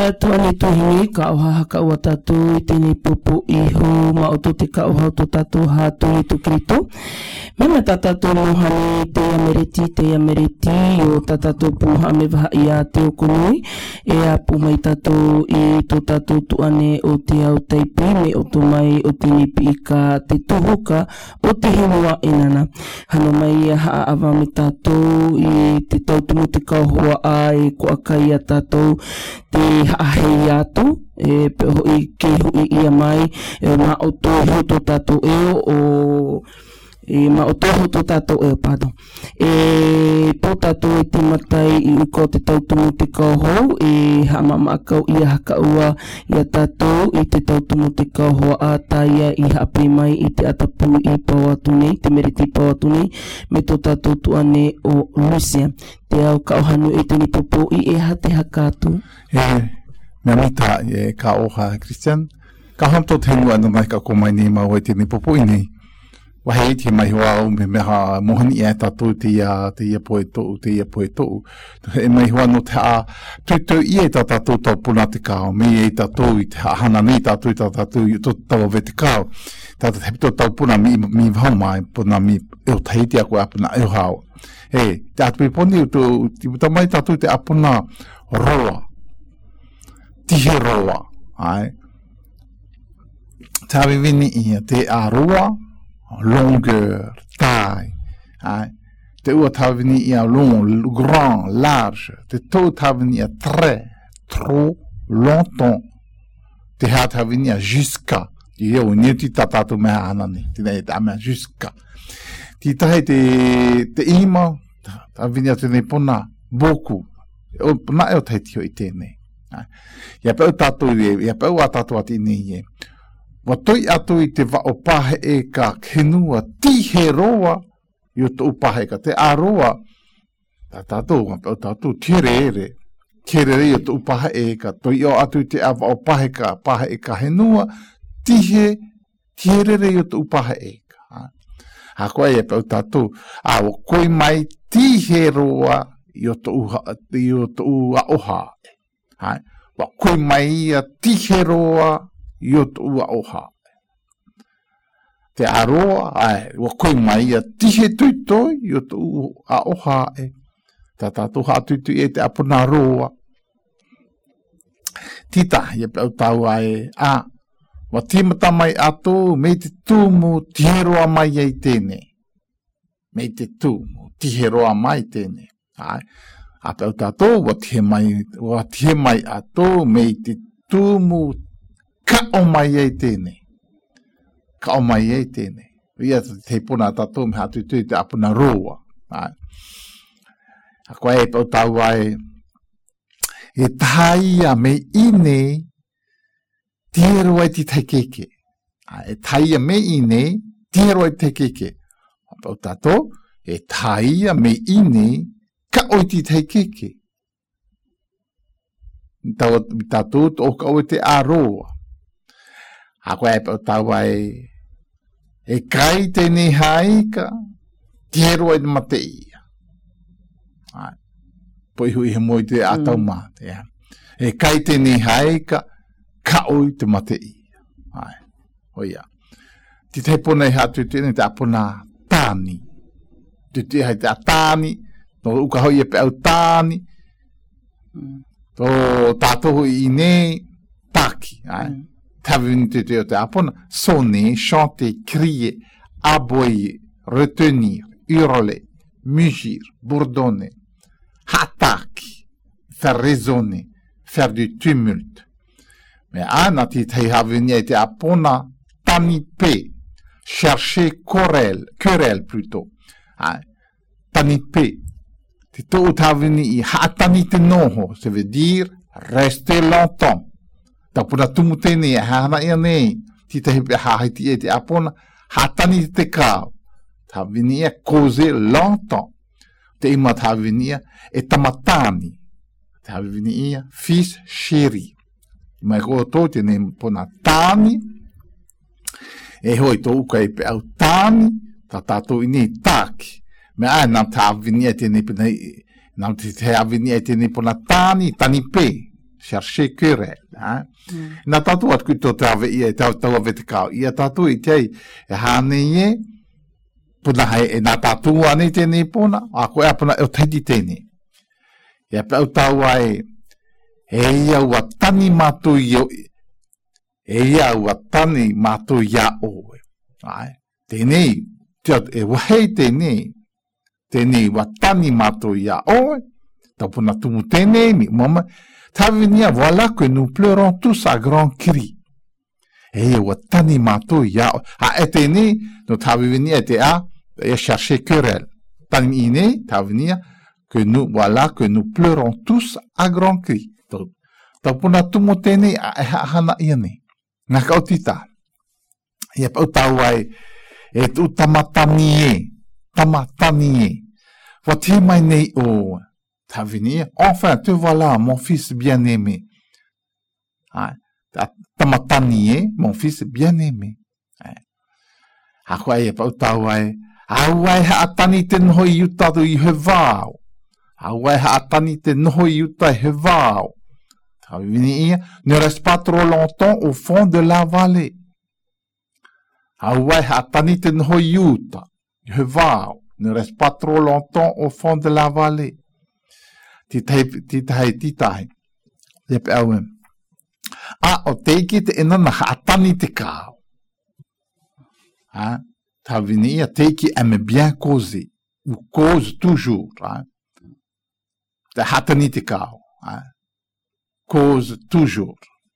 tuane tuhingi ka oha ka ua tatu I tini pupu ihu ma o te ka oha o tatu hatu I tu krito. Mema tatatu mohani te ameriti o tatatu puha me vaha ia te okunui. E a pumai tatu I to tatu tuane o te au teipi me o tu mai o tini pika te tuhuka o te hinua inana. Hano mai ia haa awa me tatu I te tautumu te kauhua a e ko akai a tatu te haahei atu e peho I ke hui ia mai e ma o toho to tatu eo o e ma o toho to tatu eo pardon e po tatu e te matai I uko te tautumu te kauhou e hamama akau ia hakaua ia tatu I te tautumu te kauhua a taia I hape mai I te atapu I pauatune te meriti pauatune me to tatu tuane o Lucia te au kauhanu I tini popo I e ha te hakatu me mita e ka oha Christian ka hamto tenua no mai ka komai ni ma o tini popo I nei wahei te mai hoa o me meha mohani e tatu te ia poe tōu. E mai hoa no te a tutu I e tatu tau puna te kao, me e tatu I te hana nei tatu I tatu I to tau ve te kao. Tata te pito tau puna mi vau mai, puna mi eo tahiti a koe apuna eo hao. Te atu I poni ti puta mai tatu te apuna roa. Tihe roa. Te awe vini ia te a roa, longueur, taille, te ua tawini ia long, grand, large, te tau tawini ia très, trop, longtemps, te hea tawini ia jusqu'à, I eo ni ti tatatu mea anani, te nei ta mea jusqu'à. Ti tahe te ima, tawini ia tēnei pona, beaucoup, na eo tahe tio I tēnei. Ia pau tatu ia pau a tatu ati nei e. Wa toi atu I te wa o pahe e ka kenua tihe roa I o to upahe ka te aroa tatu tirere I o to upahe e ka toi o atu I te awa o pahe e ka henua tirere I o to upahe e ka ha koe e pau tatu a o koi mai tihe roa I o to ua oha wa koi mai ia tihe roa I o tu ua oha. Te aroa, wa koe mai ia tihe tuitoi, I o tu ua oha e. Ta tatu hatuitu e te apuna roa. Tita, ia pau tau ai, wa timata mai atu, me te tūmu, tihe roa mai ei tēne. Me te tūmu, tihe roa mai tēne. A pau tatu, wa tihe mai atu, me te tūmu, ka o mai ei tēne. Ka o mai ei tēne. Ia te puna tatu me hatu tui te apuna roa. A koe e pau tau ai e taia me ine tieroa ti taikeke. E taia me ine tieroa ti taikeke. A pau tatu e taia me ine ka o ti taikeke. Tatu o ka o te aroa. A koe e pau tau ai e kai tēnei haika tieroa I mate ia. Poi hui he moi te atau mate. E kai tēnei haika ka oi te mate ia. Oia. Ti te pona I hatu tēnei te apona tāni. Te hai te a tāni. No uka hoi e pe au tāni. To tātohu I nei taki. Tavini te te apona, sonner, chanter, crier, aboyer, retenir, hurler, mugir, bourdonner, attaquer, faire résonner, faire du tumulte. Mais anati te havini te apona, taniper, chercher querelle plutôt. Taniper. Te to utavini I hatani te noho, ça veut dire rester longtemps. Ta puna tumu tēnei e hana ia nei, ti te hepe hahiti e te apona, hatani te kao. Ta vini e cause longtemps. Te ima ta vini e tamatani. Ta vini ia fils chéri. Mai ko to tēnei pona tāni, e hoi to uka e pe au tāni, ta tātou ini tāki. Me ai nam ta vini e tēnei pona, nam te avini e tēnei pona tāni, tani pē. chercher querelle. Hein? Na tatu at kuto tave ia tau vetekau. Ia tatu I tei e hane puna hai e na tatu ane tene puna. A koe apuna e o teiti tene. Ia pe au tau ai e ia ua tani matu i e ia ua tani matu ia oe. Tenei, e wahei tenei. Tenei ua tani matu ia oe. Tau puna tumu tenei mi mama. Tavinia, voilà que nous pleurons tous à grands cris. Et ua tani matu ia oe. A eteni, no tavinia ete a, e chercher querelle. Tani ine, tavinia, que nous, voilà que nous pleurons tous à grands cris. Tau puna tumu tenei a e hana iane. Ngā kautita. Ia pau tau ai e tu tamatanie. Tamatanie. Wati mai nei o tavinia. Enfin, te voilà, mon fils bien-aimé. Tamatanie, mon fils bien-aimé. Ako ai e pau tau ai. Au ai ha atani te noho I utatu I he vāo. Au ai ha atani te noho I uta he vāo. Ne reste pas trop longtemps au fond de la vallée. Awai hatanite no yuta. Ne reste pas trop longtemps au fond de la vallée. Titai. Yep awem. O teiki te ena na hatani te kao. Tavinia teiki aime bien causer. Ou cause toujours. Te hatani te kao. Cause toujours.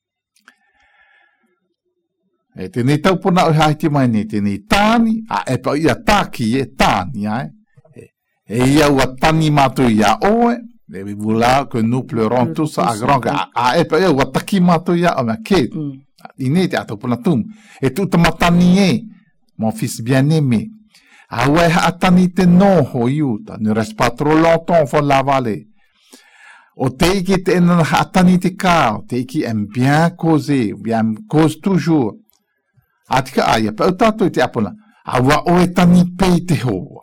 E tenei tau puna o haiti mai ne, tenei tāni, e pa ia tāki e tāni, e ia ua tani mātu ia oe, e voilà que nous pleurons tous à grand, e pa ia ua taki mātu ia oe, ke, ine te atau puna tum, e tu tamatani e, mon fils bien-aimé, a ue ha atani te noho iuta, ne reste pas trop longtemps for la vallée. O teiki te ena na hatani te kao, teiki aime bien causer, bien cause toujours. Atika aia, pa au tātou te apona, awa o e tani pei te hoa.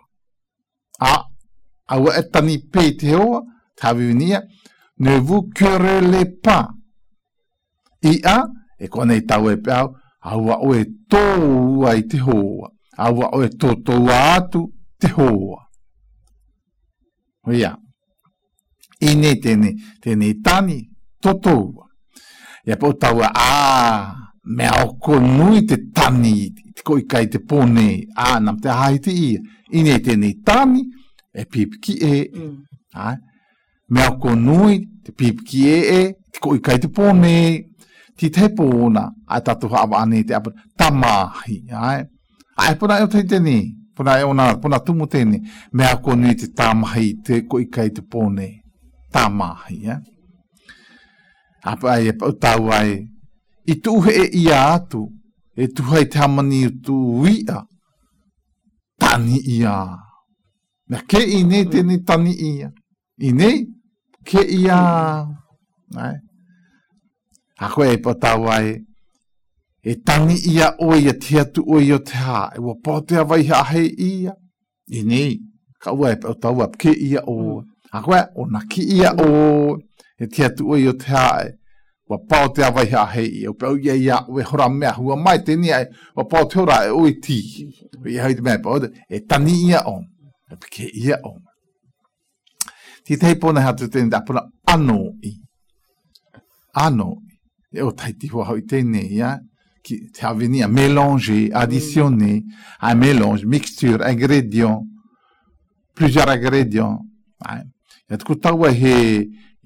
Awa e tani pei te hoa, tavivinia, ne vous querellez pas. Ia, e kone tau e peau, awa o e tō ai te hoa. Awa o e tō atu te hoa. Ia. Ine tēne tani totoua. Ia pau taua, mea o konui te tani, te koi kai te pone, nam te hai te ia. Ine tēne tani, e pipiki mea o konui, te pipiki te koi kai te pone, ti te pona, tatu hawa ane te apa, tamahi. Puna eo te tēne, puna tumu tēne, mea o konui te tamahi, te koi kai te pone. Tamahi, Apa ai e pau tau ai, I tuhe e ia atu, e tuhai te hamani tu ia, tani ia. Na ke ine tene tani ia. Ine, ke ia. Ako e pau tau ai, e tani ia oi a te atu oi o te ha, e wa potea vai ha hei ia. Ine, ka ua e pau tau ap ke ia o. Ako e, o na ki ia o, e te atu oi o te hae, wa pao te awai ha hei, o pau ia, we hora mea, hua mai te ni ai, wa pao te hora e oi ti, i hei te mea pao, e tani ia o, e peke ia o. Ti tei pona hatu tēne te apuna anoi, e o taiti hua hau i tēne, ki te avenia, mélanger, additionner, un mélange, mixture, ingrédient, plusieurs ingrédients, e tuku taua he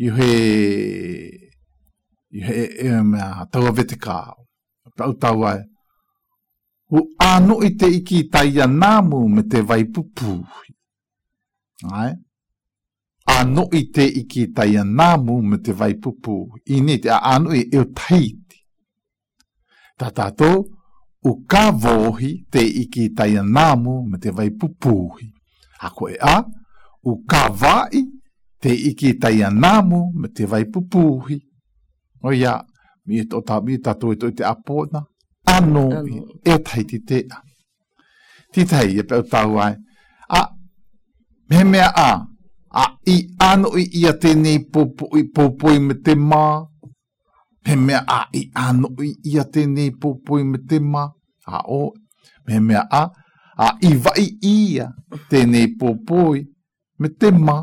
taua vete kāo. Pau taua e. U anu I te iki taia nāmu me te vai pupuhi. Anu I te iki taia nāmu me te vai pupuhi. Ine te anu I eo taiti. Tatato, u ka vohi te iki taia nāmu me te vai pupuhi. Ako e u ka vai te iki taia nāmu me te vai pupuhi. O ia, mi e tato e te apona, e taiti te a. Titai e pau tau ai. Me mea I anu I ia tēnei popoi me te mā, He mea I ano ia tēnei pōpoi me te ma. A o. He mea I vai ia tēnei pōpoi me te ma.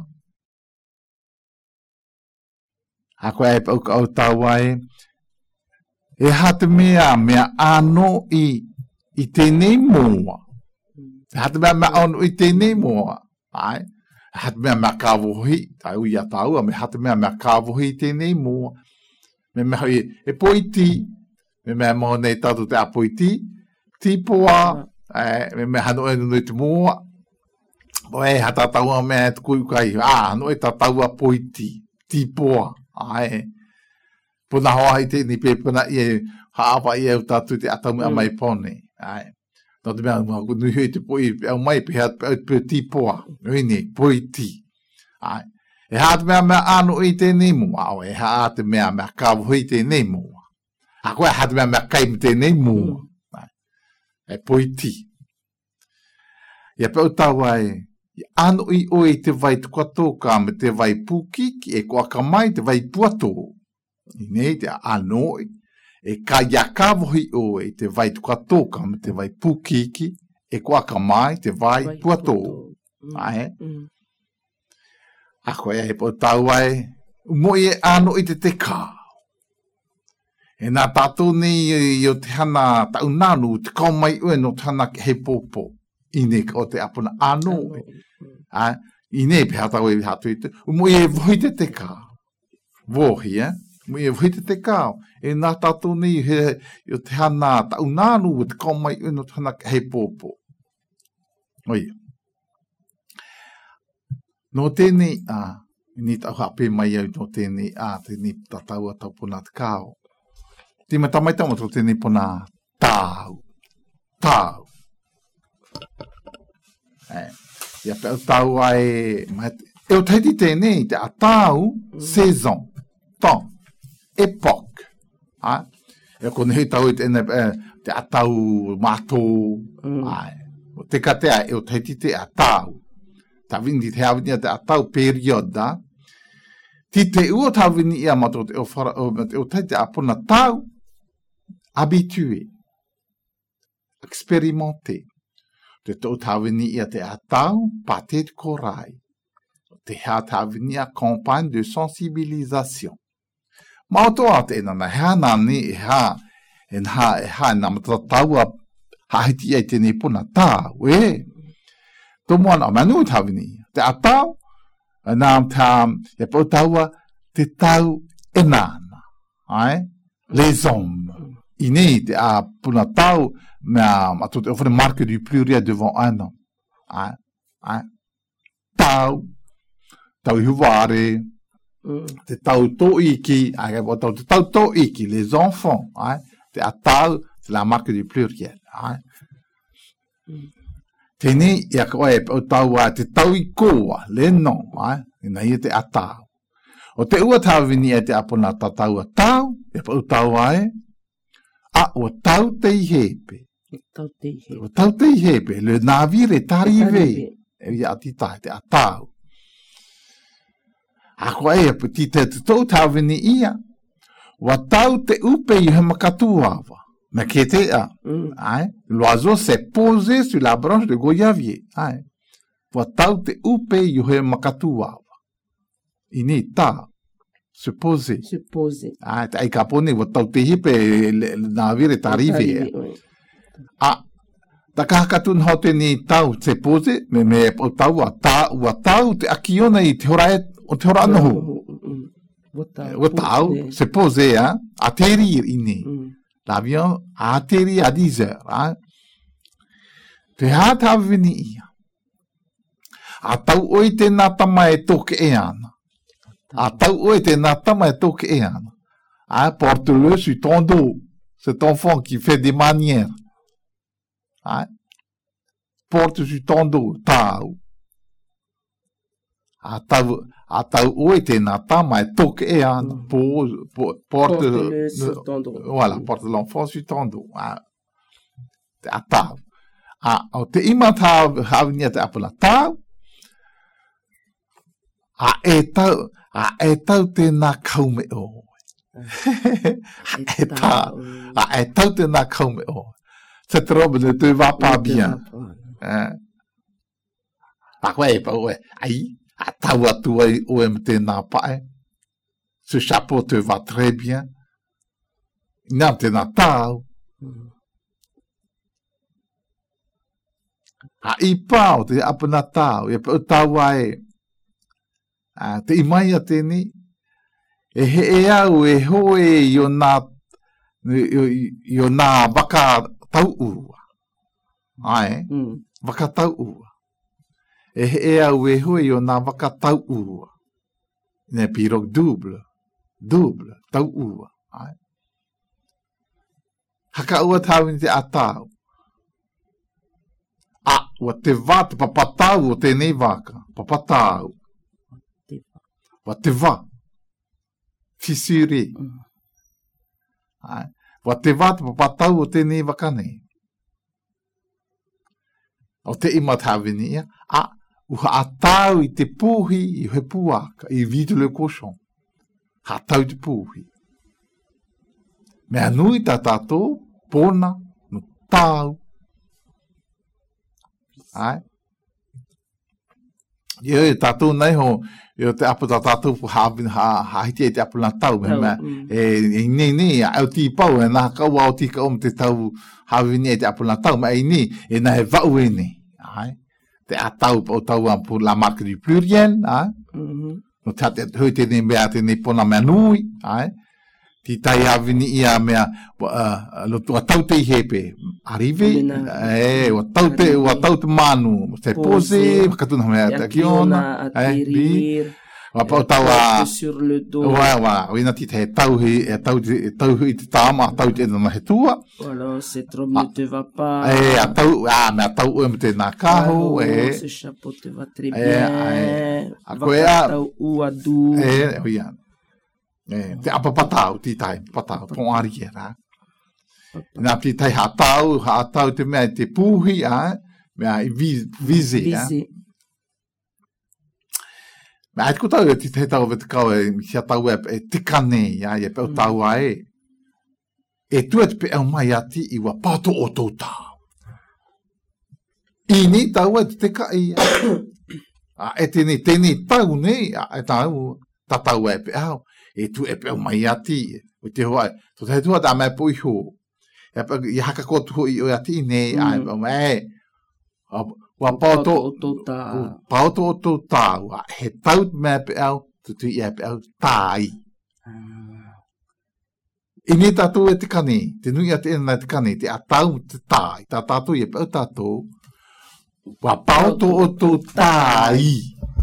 A koe pau ka au tawai. E hata mea ano I tēnei moa. E hata mea ano I tēnei moa. Ai. E hata mea kāwohi. Tai ui a taua. Me hata mea kāwohi tēnei moa. Me mea hoi e poiti. Me mea mo nei tatu te a poiti. Tipoa. Me mea hano e nunui te moa. Oe hata taua mea te kui kai. Hano e ta taua poiti. Tipoa. Ai. Puna hoa I te ni pepuna I e haapa I e u tatu te atau mea mai pone. Ai. Nō te mea nui hui te poi au mai pe tipoa. Nui ni poiti. Ai. E hata mea ano I te nei mua. Au e hata mea kawu I te nei mua. A koe hata mea kai me te nei mua. E poiti. Ia pe o tawa ano I oe te vai tukato ka me te vai pukiki e koa ka mai te vai puato. I nei te ano e ka iakawohi oe te vai tukato ka me te vai pukiki e koa ka mai te vai puato. Ai. A koe e po tauai mo e ano I te kā. E nā tātou nei I o te hana taunanu te kau mai ue no te hana he pōpō. I nei o te apuna ano e. I nei pe hatau e hatu I te. Mo e vohite te kā. Vohi, Mo e vohite te kā. E nā tātou nei o te hana taunanu te kau mai ue no te hana he pōpō. Oi. No tēnei, ni tau hape mai au no tēnei, tēnei tatau a taupuna te kāo. Tīma tamai tamo tō tēnei puna tāu. Tāu. Ia pe au tāu ai, e o teiti tēnei, te a tāu, saison, temps, époque. E kone hui tau te a tāu mātō. O te katea, e o teiti te a tāu. Ta vini te hawini te a tau perioda. Ti te ua ta vini ia mato te o te apona tau. Habitué. Expérimenté. Te tau ta vini ia te a tau. Pate de corail. Te ha ta vini a campagne de sensibilisation. Maoto a te nana hea nani e ha. E ha na mata tau a hahiti ai tēnei puna tau. Tō moana o manu tawini. Te atau, nām tam, e pau taua, te tau e nāna. Les hommes. I nei, te a puna tau, mea, te ofere marque du pluriel devant un homme. Tau, tau I huware, te tau tō iki, te tau tō iki, les enfants. Te atau, c'est la marque du pluriel. Tēnei, ia koe o tau te tau I koa, le non, ina ia te atau. O te ua tawini e te apona tatau a tau, ia pa o tau o tau te ihepe. O tau te ihepe, le navire tarive. E ia ati tae te atau. A koe e ti te tau tawini ia, wa tau te upe I he makatuawa. Mais qui était l'oiseau s'est posé sur la branche de goyavier. Pour tau te upe yuhe makatua. Ini ta se poser. Se poser. Ai kapone wa tau te hipe navire tarive. Ta kakatun hote ni tau se poser, me o tau wa tau te akiona I te hora noho. Wa tau se poser, atterrir ini. L'avion a atterri à 10 heures. Te hata vini ia. A tau oi te natama e toke e ana. A tau oi te natama e toke e ana. Porte-le sur ton dos. Cet enfant qui fait des manières. Porte sur ton dos. Tau. A tau oi te natama e toke e ana. Porte sur ton dos. Voilà, porte l'enfant sur ton dos. A tau. O te ima tau hawini te apula tau. A e tau te nā kaume o. E tā, e tau tēnā kaume o. Te trobe ne te va pas bien. Pa koe e pa oe, ai, a tau atu ai oe me tēnā pae. Ce chapeau te va très bien. Nā tēnā tau. A i pāo te apana tau, e pa tau ai. Te imai a tēni, e he e au e hoe i o nā waka tau ua. Ai, waka tau ua. E he e au e hoe i o nā waka tau ua. Ne pirok double, tau ua. Ai. Haka ua tau ni te atau. Ua te wā, te papatau o tēnei waka. Papatau. Wa te wā. Fisuri. Wa te wā, te papatau o tēnei waka nei. O te ima tāwini ia. Uha atau i te pūhi i he pūaka. I vidu le koshon. Ha tau te pūhi. Mea nui tā tātou. Pōna. No tāu. Ai. Ia e tātou nei ho, i o te apu tātou hahiti e te apu nā tau, e nei, au tī pau, e nā kau au tī ka om te tau hawini e te apu nā tau, e nei, e nā he vau e nei, ai. Te atau o tau pour la marque du pluriel, ai. No te hui te nei mea te nei pona mea nui, ai. Ti tai hawini ia mea, lotu a tau te ihepe, arrive, o tau te manu, te pose, katuna mea te kiona, Wapau tau a... sur le dos. Wa, wina ti te tau hi i te tāma, tau te ena he tua. Voilà, ce trompe ne te va pas. Mea tau ue me te nā kāhu, ce chapeau te va très bien. Tau ua du. Oia. Te apapatau, ti tai, patau, pō ari kia rā. Nā ti tai hātau te mea te pūhi, mea i vizi, Mea e kutau e te tau e te kau e kia tau e tika nei, e pēu tau ai. E tu e te pēu mai ati i wa pāto o tō tau. I ni tau e te tika i. E tēnei tau nei, e tau, ta tau e pēu. E tu e pēu mai ati. O te hoa, to te tua tā mea pui ho. I haka kotu ho i o ati nei, pēu mai. Wa pāto o tō tāu, he tau mea pe au, tutu i pe au tāi. I ni tātou e te kani, te nui a te ena te kani, te atau te tāi, tā tātou i pe au tātou, wa pāto o tō tāi.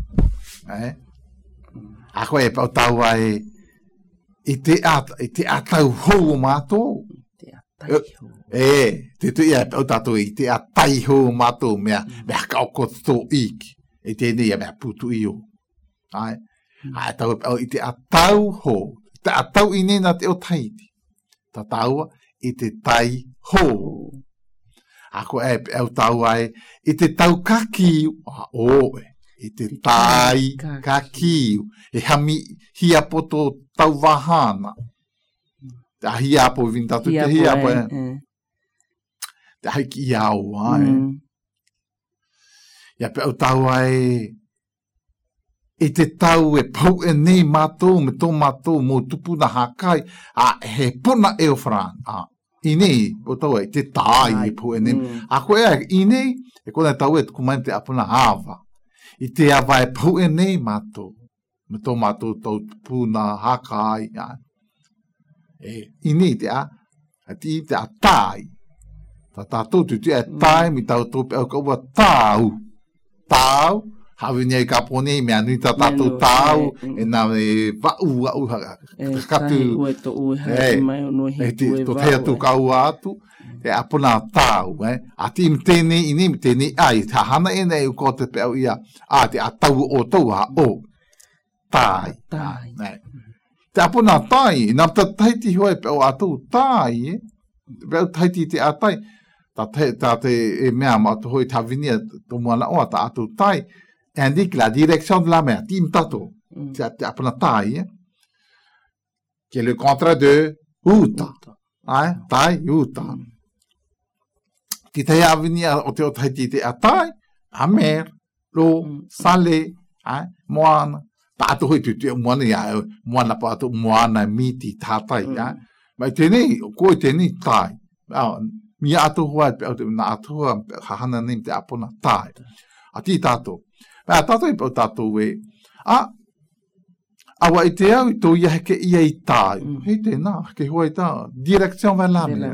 Ako e pe au tāu ai, i te atau hou o mātou. Te atai hou. Te tu ia o tātou i te atai ho mātou mea ka o koto iki. E tēnei mea putu i o. Ai tau i te atau ho. Te atau i nena te o taiti. Ta taua i te tai ho. Ako e au tau ai i te tau kakiu. I te tai kakiu. E hami hia poto tau wahana. Te hia po vin tatu te hia po te haiki i au, Ia pe au tau ai, i te tau e pau e nei mātou, me tō mātou mō tupu na hakai, he puna e o Fran. I nei, o tau ai, te tāi e pau e nei. A koe i nei, e kona tau e tukumai te apuna āwa. I te awa e pau e nei mātou, me tō mātou tau tupu na hakai. I nei te a tāi. Tā tātou tu e tāi mi tau tōpe au kaua tāu. Tāu, hawi nei ka pōnei mea nui tā tātou tāu, e nā me wau haka. Kahi ue to ue haki mai o noi he tu e wau. Tō hea tū kaua atu, e apuna tāu. A ti mi tēnei, i nei mi tēnei, tā hana e nei u ko te pe au ia, te a tau o tau o tāi. Te apuna tāi, nā ta taiti hoa e pe au atu tāi, pe au taiti te atai, tā te e mea ma to hoi tā vinia tō moana oa tā atu tai, indique la direction de la mer, tim tato, te apana tai. qui est le contrat de uta. Tai, uta. Ti te avini o te o taiti te a tai, amer, lo, sale, moana. Pato hoi tu te moana ia, moana pato moana miti tatai, mai tēnei, koe tēnei tai. Mi ato hoa, na ato hoa, hahana nim te apona tai. A ti tato. Pea tato i pau tato we, awa i te au i tō ia heke ia i tai. Hei tēnā, ke hoa i tā. Direction vai lame.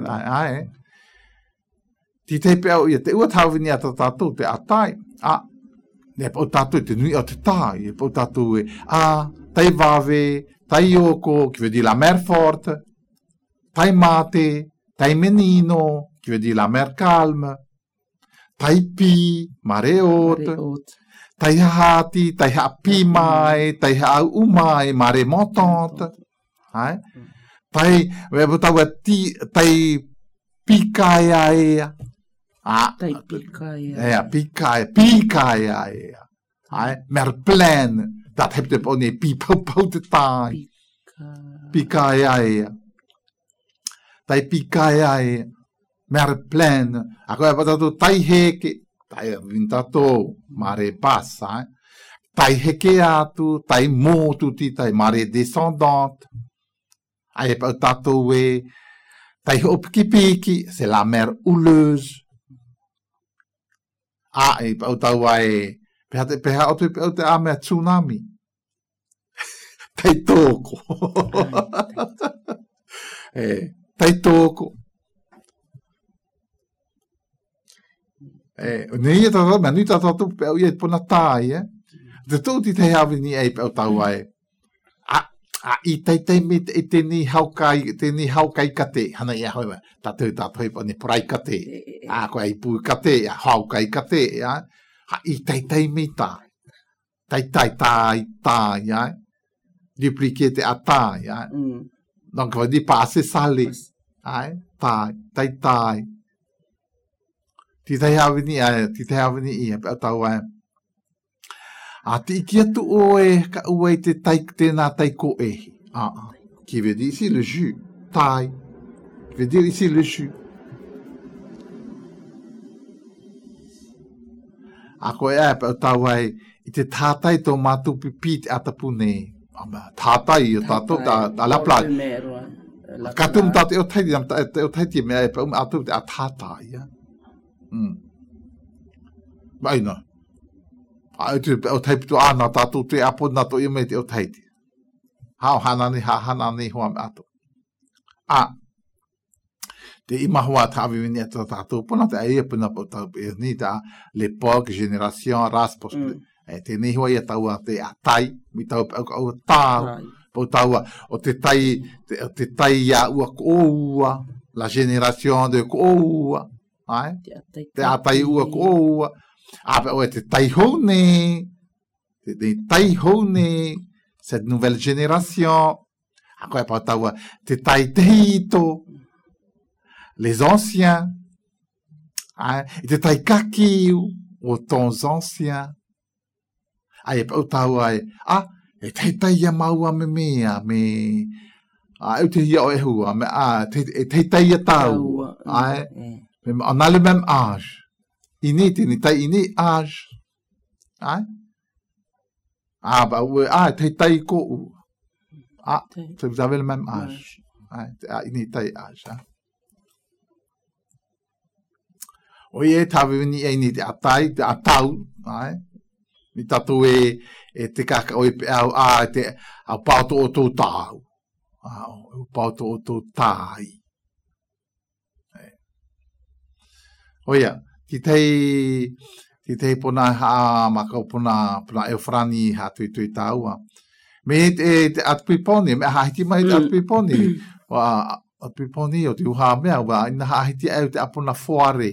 Ti te pe au ia, te ua tāwini a tato te atai. Ne pau tato i te nui o te tai. Pau tato we, tai vave, tai oko, qui veut dire la mer forte, tai mate, tai menino, qui veut dire la mer calme, tai pi, mare haute, tai hati, tai hapi mai, tai hau mai, mare montante, tai, tai pikaia ea, tai pikaia, pikaia ea, mer plein, dat heb je ook niet pau te tai, pikaia ea. Tai pikaia e mer plein. Ako e patato tai heke, tai vintato, mare passa, tai heke atu, tai motu ti, tai mare descendante. Ai e patato we, tai hopiki, c'est la mer houleuse. E patato e, peha otu pe a me tsunami. Tai toko. Tai toko. Nei e tata, mea nui tata tu pe au i e pona tai, Te tōti te hawini e pe au tau ai. I tei me e tēnei haukai kate, hana ia hoa, tātou i pone porai kate, koe ai pū kate, haukai kate, I tei me tai. Tai, dupliquer te a tai, Donc, on va dire passer salé. Tai. Ti te hawini i, pe tau ai. Ti ki atu oe, ka ue te tai, tēnā tai ko ehi. Qui veut dire ici le jus. Tai. Qui veut dire ici le jus. Ko e pe tau ai, I te tātai tō mātou pipi te atapune. Tātai o tātou, a la plage. Katum tātou o taiti mea e pa atu te a tātai. Maina. O taiti tu ana tātou te apona to i mei te o taiti. Hao hanani hoa me atu. Te imahua tāwini e tātou pona te aia puna po tau pe ni ta l'époque, génération, race, te nei hoa ia taua te atai, mi tau pe au tāu, po taua o te tai ia ua koua, la génération de koua, te atai ua koua, pe o te tai hone, cette nouvelle génération, koe pa taua te tai teito, les anciens, te tai kakiu, o tons anciens, ai pa tau ai e tai ia maua me mea me eu te ia o e hua me te tai ia tau on a le même âge ini tai ini âge ba te tai ko vous avez le même âge ini tai âge oie tawini e ni te atai te atau mi tatu e te kaka o pe au te au pauto o tō tāu. Pauto o tō tāi. Oia, ti tei pona makau pona eufrani ha tui tāua. Me te atupiponi, me hahiti mai te atupiponi. Atupiponi o te uha mea, ina hahiti au te apona foare.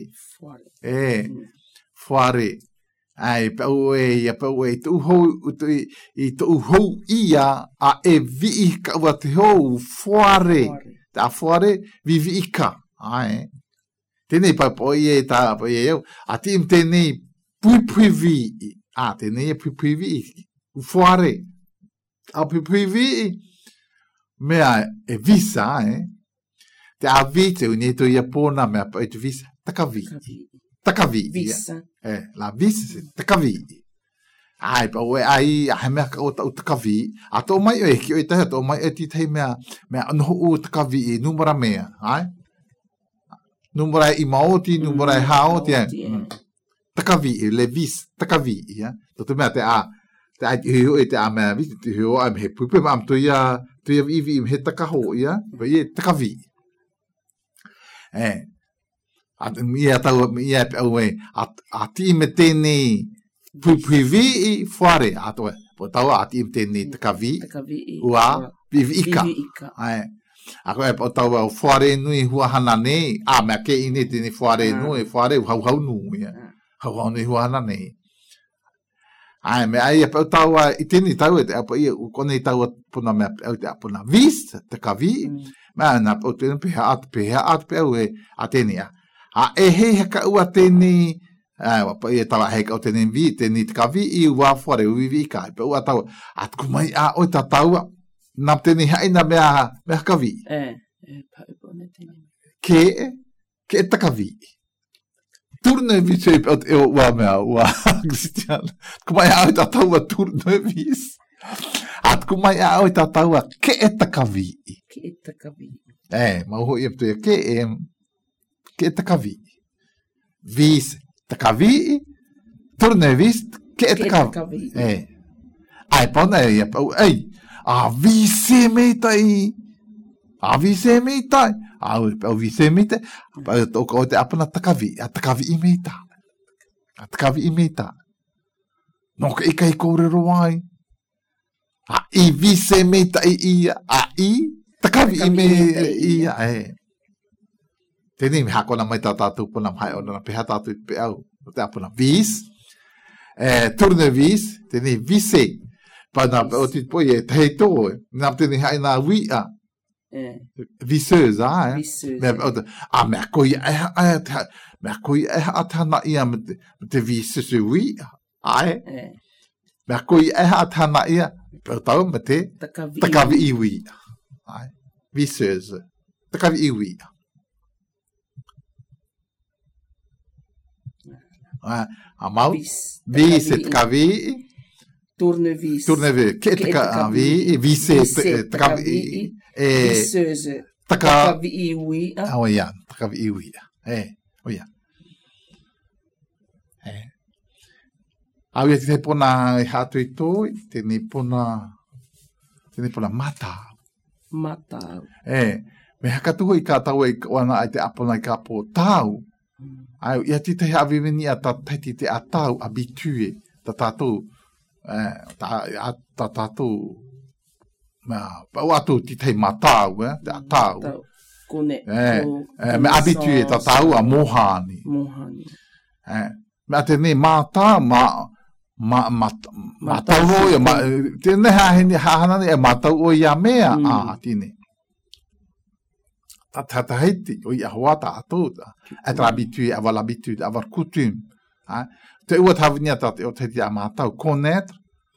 Foare. Pe ue i te uhou ia e vii ka ua te hou foare. Ta foare vi vii ka. Tēnei paipoi e tā poi e au. Ti im tēnei pui vii. Tēnei e pui vii. Foare. Pui vii. mea e visa, te a vite u neto ia pona mea pa e te visa, takavi. Takavi. Visa. La visa, takavi. Ai, pa ue ai, a he mea ka o tau takavi, a tō mai o e ki o e tahi, tō mai e ti tei mea anoho u takavi, numera mea, ai? Numera i maoti, numera i haoti, takavi, le vis, takavi, tō te mea te a heo e te a mea visi, te heo a me he pupe, ma am tu ia iwi im he takaho, pa ia takavi. Ia tau, ia pe au e, a ti me tēnei, Puivi fuare ato po tau ati imteni takavi ua pivi ika ako e po tau fuare nui hua hana nei a me ke ini tini fuare nui fuare hau nui hau nui hua hana nei ai me ai po tau itini tau e po ia kone tau puna me te apuna vis takavi ma na po tini peha at pe e atenia a e he ka ua teni pa ia tawa heka o tenen vi teni takavi i ua fuare uivi ika pe ua tau at kumai a o ta tau nam teni haina mea kavi ke takavi turne vi se e ua mea ua Christian kumai a o ta tau turne vis at kumai a o ta tau ke takavi mau ia tu ke takavi vis takavi, turne vist, ke takavi. Ai pona ia pau, a vise meitai, au vise meitai, pau toko o te apana takavi, a takavi i meita. No ka ika i kōrero ai. A i vise meitai ia, a i takavi i meia, Tēnei me hako mai tātou puna mai o na peha tātou pe au. O te apuna vis, turne vis, tēnei vise. Pana o te poi e tei tō, nā tēnei hai nā wia. Viseuse, mea koi atana ia me te viseuse wia. Mea koi atana ia, pe tau me te takavi i wia. Viseuse, takavi i wia. Amau vis et takavi tournevis ke takavi vise takavi viseuse takavi wi oia takavi wi oia au ia te pona e hatu i tō tēnei pona mata me hakatuho i ka tau e wana ai te apona i ka pō tau ai ia ti te avivini a tatati te atau habitue ta tatou ma pa atu ti te matau te atau kone me habitue ta tau a mohani me te ne mata matau o ma te ne hana e matau o ia mea a tine tata heiti o ia hoata atota être habitué avoir l'habitude avoir coutume te ua tavinia tate o te tia matau connaître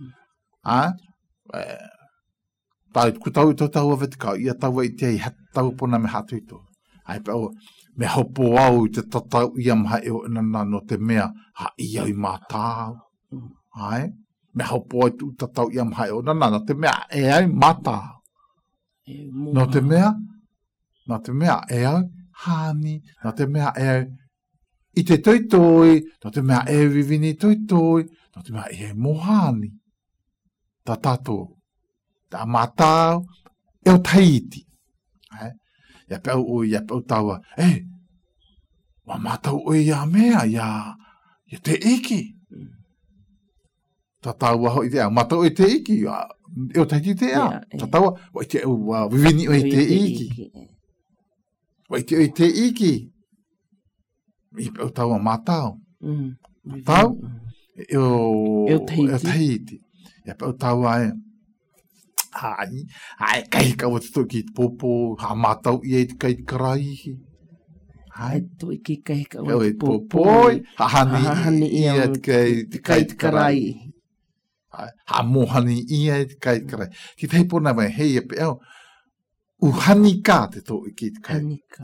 tai kutau to tau vetka ia tau i te tau pona me hatu ito ai pa me hopo au te tata ia mai o na no te mea ha ia i matau ai me hopo tu tata ia mai o na te mea e ai matau no te mea Nā te mea e au hani, nā te mea e au i te toitoi, nā te mea e vivini toitoi, nā te mea e mohani. Tā tātou, tā mātau, e o taiti. Ia pēu taua, wa mātau o ia mea, ia te iki. Tā taua ho i te au, mātau o te iki, e o taiti te au. Tā taua, wa i te vivini o i te iki. Wai te oi te iki. I pēu tau a mātau. Tau? E o teiti. Ia pēu tau ai. Ai, kai ka o te toki popo, ha mātau i e te kai karaihi. Ai, toi ki kai ka o te popo. Ha hani i e te kai karaihi. Ha mohani i e te kai karaihi. Ki te pona mai hei e pēu. hanika te tō i ki te kai. Hanika.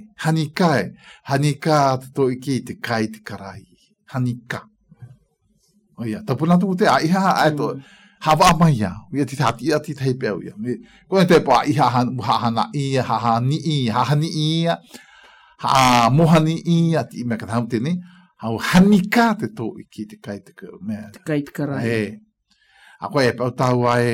Hanika te tō i ki te kai te karai. Hanika. Oia, tapuna tuku te a iha ai tō hawa amai ia. Ia te hati ia te hei pēu ia. Koe te pā iha hahana ia, hahani ia, mohani ia, ti mea ka hau tēne. Hau hanika te tō i ki te kai te kau. Te kai te karai. A koe e pau tau ai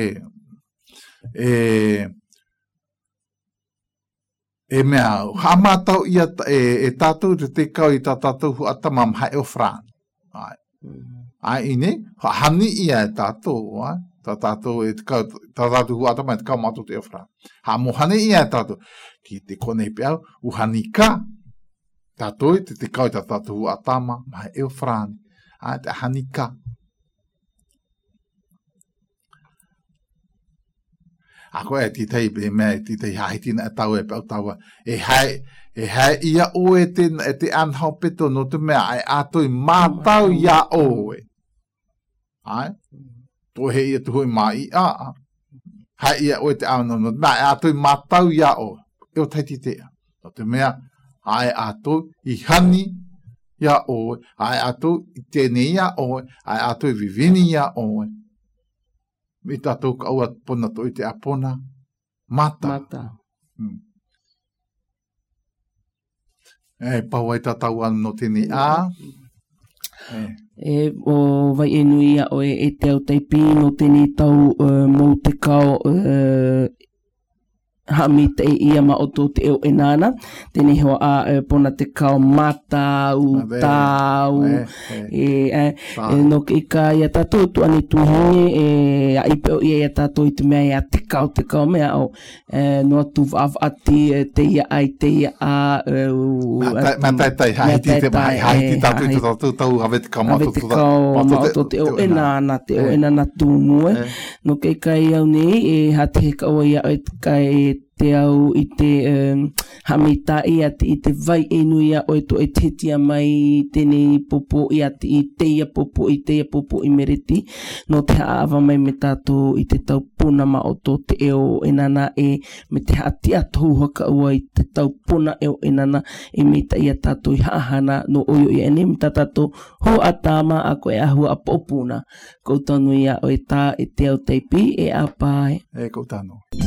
mea, hamatau ia e tātou te kau i tā tātou hu atama mhai o Fran. Ai ine, hani ia e tātou, tā tātou e tā tātou hu atama e te kau mātou te o Fran. Ha mohane ia e tātou, ki te konei peau, uhani ka, tātou te kau i tā tātou hu atama mhai o Fran. Ai te hani ka. Ako e titei pe mea, titei haitina e tau e pau taua. E hai ia o e te anhau peto no te mea, ai atoi mātau ia o e. Ai? Tō he ia tuhoi mā i a. Hai ia o e te anhau no te mea, ai atoi mātau ia o. E o tei titea. No te mea, ai atoi I hani ia o e. Ai atoi I tene ia o e. Ai atoi vivini ia o e. Mi tātou ka aua pona to I te apona mata. Pau ai tātou anu no tēne a. O vai e nui a o e te au teipi no tēne tau mō te kau hami te ia ma o tō te eo e nāna. Tēne hoa a pona te kau mata, tāu. No ke ika ia tātou tu ane tuhinge, a ipe o ia tātou I te mea ia te kau mea o. No tu vaaf ati te ia ai, te ia a. Mātai, haiti te mai, haiti tātou tau hawe te kau mātou. Hawe te kau mātou te eo e nāna, te eo e nāna tūmue. No ke ika ia nei, e hati he kaua ia o kai te au I te hamita I te vai e nui a o to e tetia mai tēnei popo I I teia popo I mereti no te haava mai me tātou I te tau puna ma o tō te eo e nana e me te hati atohu haka ua I te tau puna eo e nana e me ta ia tātou I hahana no oio I ane me tātou ho a tāma a koe ahua a popuna koutānu ia o e tā e te au teipi e a pāe. Koutānu.